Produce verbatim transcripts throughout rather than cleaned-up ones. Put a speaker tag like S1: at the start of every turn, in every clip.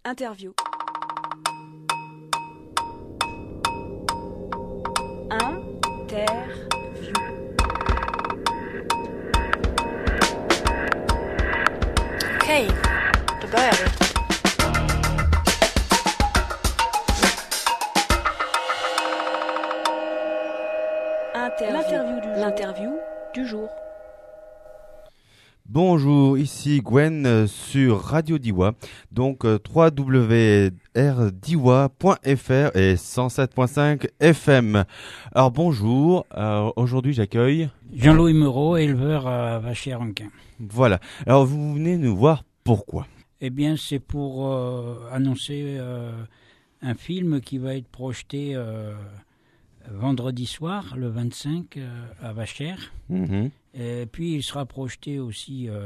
S1: Interview. Interview.
S2: Okej, då börjar vi.
S1: Interview. L'interview du, L'interview du jour.
S3: Bonjour, ici Gwen euh, sur Radio Diois, donc euh, w w w point r diois point f r et cent sept point cinq F M. Alors bonjour, euh, aujourd'hui j'accueille
S4: Jean-Louis Mereau, éleveur à Vachères-en-Quin.
S3: Voilà, alors vous venez nous voir pourquoi?
S4: Eh bien c'est pour euh, annoncer euh, un film qui va être projeté euh, vendredi soir, le vingt-cinq, euh, à Vachères.
S3: Mmh.
S4: Et puis il sera projeté aussi euh,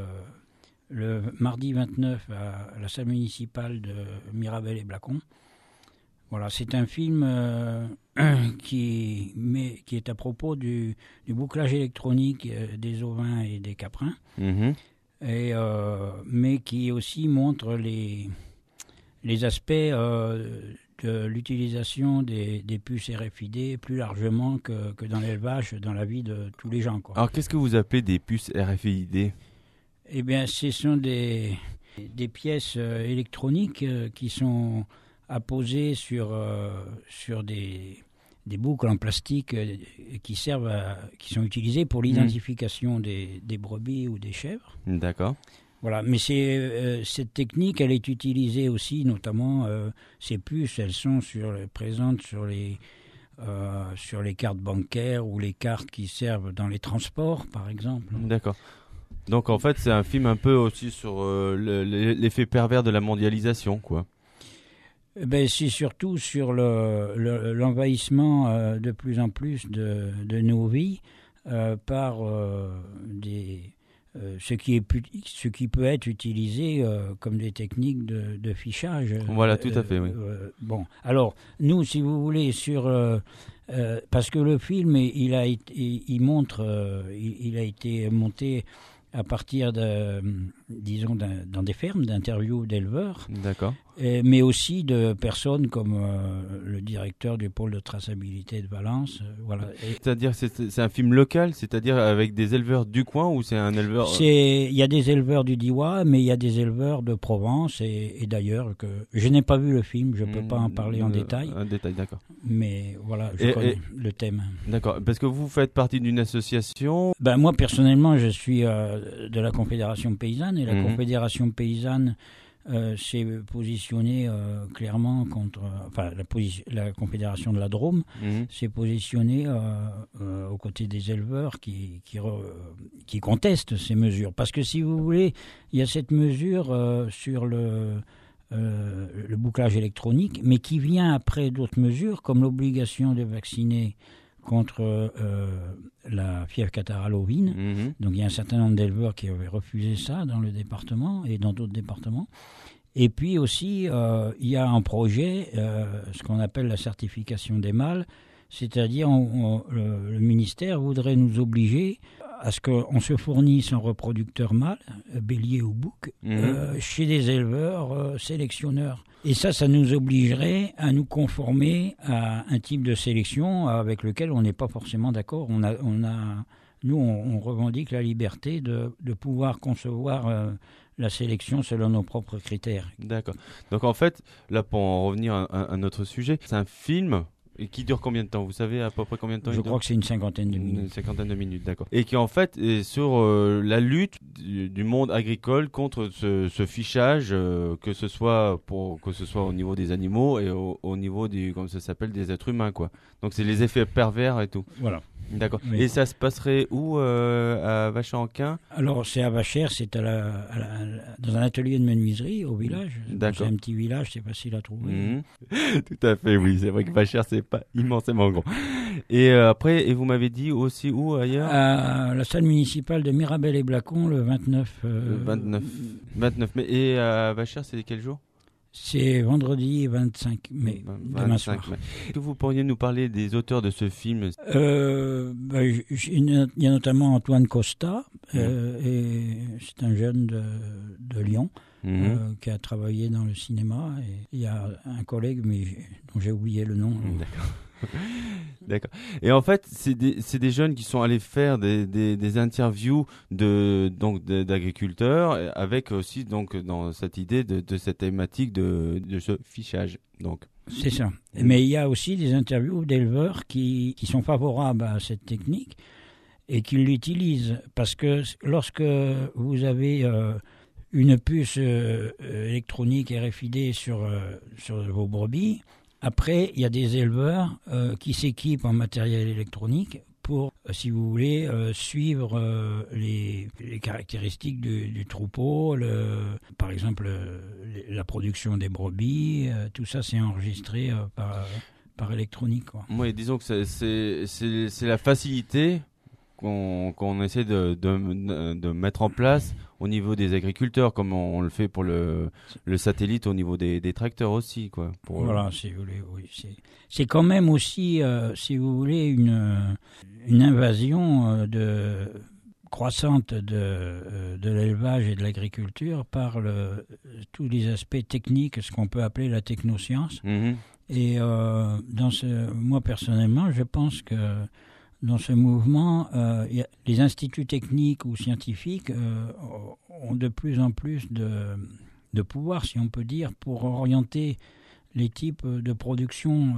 S4: le mardi vingt-neuf à la salle municipale de Mirabel et Blacon. Voilà, c'est un film euh, qui, met, qui est à propos du, du bouclage électronique euh, des ovins et des caprins,
S3: Mmh.
S4: et, euh, mais qui aussi montre les, les aspects euh, de l'utilisation des, des puces R F I D plus largement que, que dans l'élevage, dans la vie de tous les gens, quoi.
S3: Alors qu'est-ce que vous appelez des puces R F I D?
S4: Eh bien, ce sont des, des pièces euh, électroniques euh, qui sont apposées sur, euh, sur des, des boucles en plastique euh, qui servent à, qui sont utilisées pour l'identification mmh. des, des brebis ou des chèvres.
S3: D'accord.
S4: Voilà, mais c'est, euh, cette technique, elle est utilisée aussi, notamment, euh, ces puces, elles sont sur, présentes sur les, euh, sur les cartes bancaires ou les cartes qui servent dans les transports, par exemple.
S3: D'accord. Donc en fait, c'est un film un peu aussi sur euh, le, l'effet pervers de la mondialisation, quoi.
S4: Ben, c'est surtout sur le, le, l'envahissement euh, de plus en plus de, de nos vies euh, par euh, des... Euh, ce, qui est pu, ce qui peut être utilisé euh, comme des techniques de, de fichage.
S3: Voilà, tout à fait, oui.
S4: Euh, bon, alors, nous, si vous voulez, sur... Euh, euh, parce que le film, il, a été, il, il montre... Euh, il, il a été monté à partir de, disons, d'un, dans des fermes, d'interviews d'éleveurs.
S3: D'accord.
S4: Et, mais aussi de personnes comme euh, le directeur du pôle de traçabilité de Valence. Euh, voilà. Et
S3: c'est-à-dire que c'est, c'est un film local, c'est-à-dire avec des éleveurs du coin ou c'est un éleveur...
S4: C'est, il y a des éleveurs du Diois, mais il y a des éleveurs de Provence et, et d'ailleurs. Que, je n'ai pas vu le film, je ne peux mmh, pas en parler en
S3: euh,
S4: détail.
S3: En détail, d'accord.
S4: Mais voilà, je
S3: et,
S4: connais
S3: et,
S4: le thème.
S3: D'accord, parce que vous faites partie d'une association...
S4: Ben, moi, personnellement, je suis euh, de la Confédération paysanne et la mmh. Confédération paysanne... Euh, s'est positionnée euh, clairement contre, euh, enfin la, posi- la Confédération de la Drôme mmh. s'est positionnée euh, euh, aux côtés des éleveurs qui, qui, re, qui contestent ces mesures. Parce que si vous voulez, il y a cette mesure euh, sur le, euh, le bouclage électronique, mais qui vient après d'autres mesures comme l'obligation de vacciner contre euh, la fièvre catarrhale ovine. Mmh. Donc il y a un certain nombre d'éleveurs qui avaient refusé ça dans le département et dans d'autres départements. Et puis aussi, euh, il y a un projet, euh, ce qu'on appelle la certification des mâles, c'est-à-dire on, on, le, le ministère voudrait nous obliger à ce qu'on se fournisse un reproducteur mâle, bélier ou bouc, mmh. euh, chez des éleveurs euh, sélectionneurs. Et ça, ça nous obligerait à nous conformer à un type de sélection avec lequel on n'est pas forcément d'accord. On a, on a, nous, on, on revendique la liberté de, de pouvoir concevoir euh, la sélection selon nos propres critères.
S3: D'accord. Donc en fait, là pour en revenir à, à, à notre sujet, c'est un film... Et qui dure combien de temps? Vous savez à peu près combien de temps?
S4: Je crois que c'est une cinquantaine de minutes.
S3: Une cinquantaine de minutes, d'accord. Et qui en fait est sur euh, la lutte du, du monde agricole contre ce, ce fichage, euh, que ce soit pour que ce soit au niveau des animaux et au, au niveau du, comme ça s'appelle, des êtres humains, quoi. Donc c'est les effets pervers et tout.
S4: Voilà.
S3: D'accord.
S4: Oui.
S3: Et ça se passerait où euh, à Vachères-en-Quin? Alors
S4: c'est à Vachères, c'est à la, à la, dans un atelier de menuiserie au village.
S3: D'accord.
S4: C'est un petit village, c'est facile à trouver.
S3: Mmh. Tout à fait, oui. C'est vrai que Vachères, c'est pas immensément grand. Et euh, après, et vous m'avez dit aussi où ailleurs?
S4: À la salle municipale de Mirabel et Blacon le vingt-neuf. Euh,
S3: le vingt-neuf. vingt-neuf mai. Et à Vachères, c'est quel jour?
S4: C'est vendredi vingt-cinq mai,
S3: vingt-cinq
S4: demain soir.
S3: mai. Est-ce que vous pourriez nous parler des auteurs de ce film?
S4: euh, bah, Il y a notamment Antoine Costa, mmh. euh, et c'est un jeune de, de Lyon.
S3: mmh.
S4: euh, qui a travaillé dans le cinéma. Et il y a un collègue, mais dont j'ai oublié le nom.
S3: D'accord. D'accord. Et en fait, c'est des, c'est des jeunes qui sont allés faire des, des, des interviews de, donc, de, d'agriculteurs, avec aussi donc, dans cette idée de, de cette thématique de, de ce fichage. Donc.
S4: C'est ça. Mais il y a aussi des interviews d'éleveurs qui, qui sont favorables à cette technique et qui l'utilisent. Parce que lorsque vous avez euh, une puce euh, électronique R F I D sur, euh, sur vos brebis, après, il y a des éleveurs euh, qui s'équipent en matériel électronique pour, euh, si vous voulez, euh, suivre euh, les, les caractéristiques du, du troupeau, le, par exemple euh, la production des brebis, euh, tout ça c'est enregistré euh, par, par électronique, quoi.
S3: Oui, disons que c'est, c'est, c'est, c'est la facilité qu'on, qu'on essaie de, de, de mettre en place au niveau des agriculteurs, comme on, on le fait pour le, le satellite au niveau des, des tracteurs aussi, quoi. Pour,
S4: voilà, si vous voulez, oui. C'est, c'est quand même aussi, euh, si vous voulez, une, une invasion euh, de, croissante de, euh, de l'élevage et de l'agriculture par le, tous les aspects techniques, ce qu'on peut appeler la technoscience.
S3: Mmh.
S4: Et euh, dans ce, moi, personnellement, je pense que dans ce mouvement, euh, y a, les instituts techniques ou scientifiques euh, ont de plus en plus de, de pouvoir, si on peut dire, pour orienter les types de production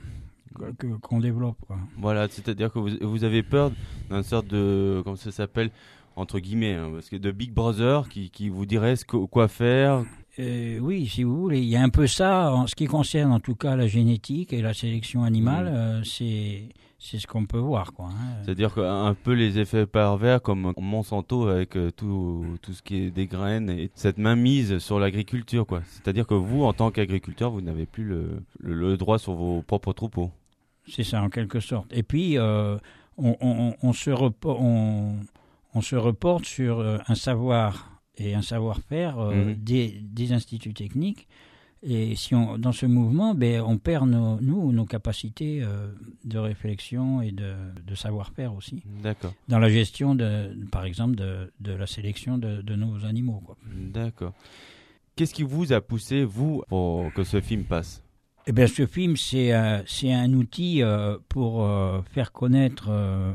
S4: euh, que, qu'on développe, quoi.
S3: Voilà, c'est-à-dire que vous, vous avez peur d'une sorte de, comment ça s'appelle, entre guillemets, hein, parce que de Big Brother qui, qui vous dirait ce que, quoi faire.
S4: Euh, oui, si vous voulez, il y a un peu ça en ce qui concerne en tout cas la génétique et la sélection animale, mmh. euh, c'est... C'est ce qu'on peut voir, quoi. Hein.
S3: C'est-à-dire qu'un peu les effets pervers comme Monsanto avec euh, tout, tout ce qui est des graines et cette mainmise sur l'agriculture, quoi. C'est-à-dire que vous, en tant qu'agriculteur, vous n'avez plus le, le, le droit sur vos propres troupeaux.
S4: C'est ça, en quelque sorte. Et puis, euh, on, on, on, se repo- on, on se reporte sur un savoir et un savoir-faire euh, mmh. des, des instituts techniques. Et si on, dans ce mouvement, ben, on perd nos, nous, nos capacités euh, de réflexion et de, de savoir-faire aussi.
S3: D'accord.
S4: Dans la gestion, de, par exemple, de, de la sélection de, de nos animaux, quoi.
S3: D'accord. Qu'est-ce qui vous a poussé, vous, pour que ce film passe ?
S4: Eh bien, ce film, c'est, euh, c'est un outil euh, pour euh, faire connaître, euh,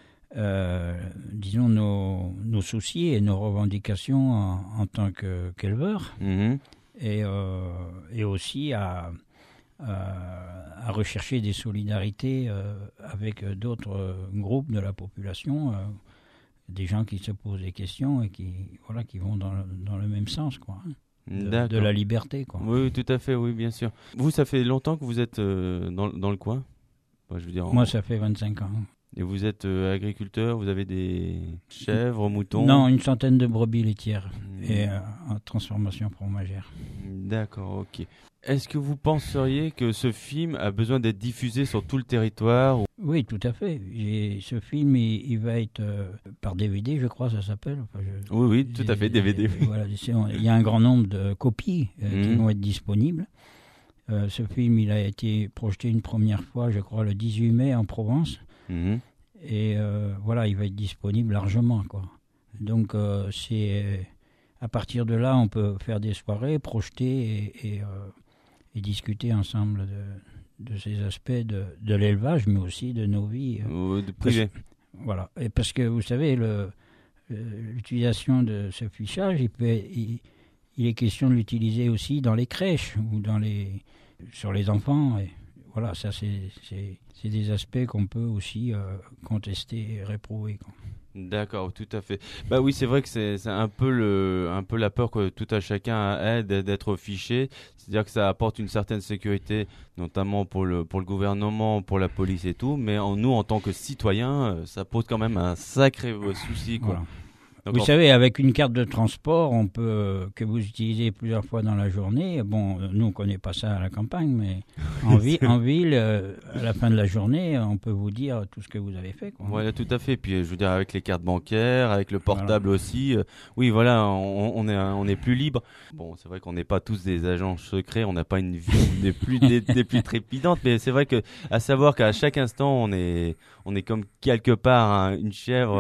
S4: euh, disons, nos, nos soucis et nos revendications en, en tant que, qu'éleveurs. Mmh. Et, euh, et aussi à, à, à rechercher des solidarités euh, avec d'autres euh, groupes de la population, euh, des gens qui se posent des questions et qui, voilà, qui vont dans le, dans le même sens, quoi, hein, de, de la liberté, quoi.
S3: Oui, tout à fait, oui, bien sûr. Vous, ça fait longtemps que vous êtes euh, dans, dans le coin ? Enfin, je veux dire,
S4: Moi,
S3: en...
S4: ça fait vingt-cinq ans.
S3: Et vous êtes euh, agriculteur, vous avez des chèvres, moutons ?
S4: Non, une centaine de brebis laitières mmh. et euh, en transformation fromagère.
S3: D'accord, ok. Est-ce que vous penseriez que ce film a besoin d'être diffusé sur tout le territoire ?
S4: Oui, tout à fait. J'ai, ce film, il, il va être euh, par D V D, je crois, ça s'appelle. Enfin, je,
S3: oui, oui, tout à fait, D V D.
S4: Voilà, il y a un grand nombre de copies euh, mmh. qui vont être disponibles. Euh, ce film, il a été projeté une première fois, je crois, le dix-huit mai en Provence. Mmh. Et euh, voilà, il va être disponible largement, quoi. Donc, euh, c'est... À partir de là, on peut faire des soirées, projeter et, et, euh, et discuter ensemble de, de ces aspects de, de l'élevage, mais aussi de nos vies.
S3: Ou de privé.
S4: Voilà. Et parce que, vous savez, le, l'utilisation de ce fichage, il, peut, il, il est question de l'utiliser aussi dans les crèches ou dans les, sur les enfants. Et voilà, ça, c'est, c'est, c'est des aspects qu'on peut aussi euh, contester et réprouver, quoi.
S3: D'accord, tout à fait. Bah oui, c'est vrai que c'est, c'est un peu le, un peu la peur que tout à chacun a d'être fiché. C'est-à-dire que ça apporte une certaine sécurité, notamment pour le, pour le gouvernement, pour la police et tout. Mais en nous, en tant que citoyens, ça pose quand même un sacré souci, quoi.
S4: Voilà.
S3: Donc,
S4: vous
S3: en...
S4: savez, avec une carte de transport, on peut que vous utilisez plusieurs fois dans la journée. Bon, nous on connaît pas ça à la campagne, mais en, vi- en ville, euh, à la fin de la journée, on peut vous dire tout ce que vous avez fait, quoi.
S3: Voilà, tout à fait. Puis je veux dire, avec les cartes bancaires, avec le portable voilà. aussi. Euh, oui, voilà, on, on est, on est plus libre. Bon, c'est vrai qu'on n'est pas tous des agents secrets, on n'a pas une vie des plus, des, des plus trépidantes, mais c'est vrai que à savoir qu'à chaque instant, on est, on est comme quelque part hein, une chèvre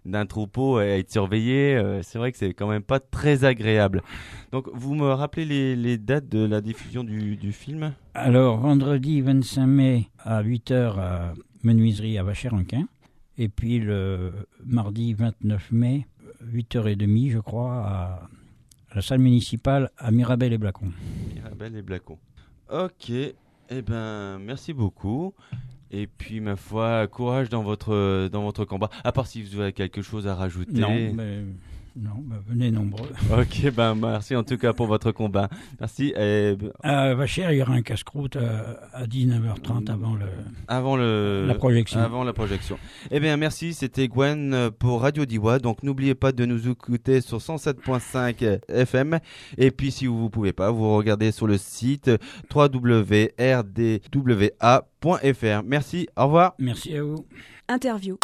S3: d'un troupeau et être surveillé, euh, c'est vrai que c'est quand même pas très agréable. Donc, vous me rappelez les, les dates de la diffusion du, du film ?
S4: Alors, vendredi vingt-cinq mai à huit heures à Menuiserie à Vacherenquin. Et puis le mardi vingt-neuf mai, huit heures trente, je crois, à la salle municipale à Mirabel et Blacon.
S3: Mirabel et Blacon. Ok, eh ben, merci beaucoup. Et puis, ma foi, courage dans votre, dans votre combat. À part si vous avez quelque chose à rajouter.
S4: Non, mais... Non, bah venez nombreux.
S3: Ok, ben merci en tout cas pour votre combat. Merci. Et...
S4: À Vachère, il y aura un casse-croûte à, à dix-neuf heures trente avant, le,
S3: avant le,
S4: la projection.
S3: Avant la projection. Eh bien, merci. C'était Gwen pour Radio Diois. Donc, n'oubliez pas de nous écouter sur cent sept virgule cinq F M. Et puis, si vous ne pouvez pas, vous regardez sur le site w w w point r d w a point f r. Merci. Au revoir.
S4: Merci à vous.
S1: Interview.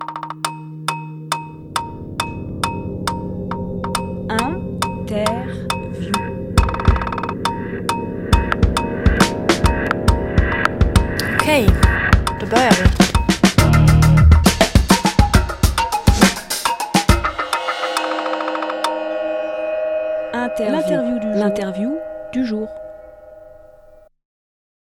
S1: Interview.
S2: Okej, då börjar vi.
S1: Interview. L'interview du... L'interview du jour.